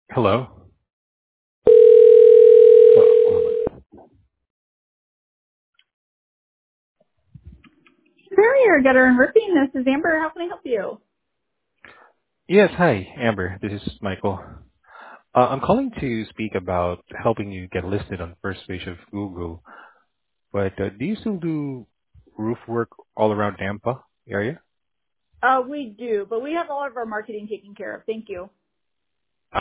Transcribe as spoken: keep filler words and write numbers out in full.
Hello. Oh, hold on. Superior Gutter and Roofing. This is Amber. How can I help you? Yes, hi, Amber. This is Michael. Uh, I'm calling to speak about helping you get listed on first page of Google. But uh, do you still do roof work all around Tampa area? Uh, we do, but we have all of our marketing taken care of. Thank you.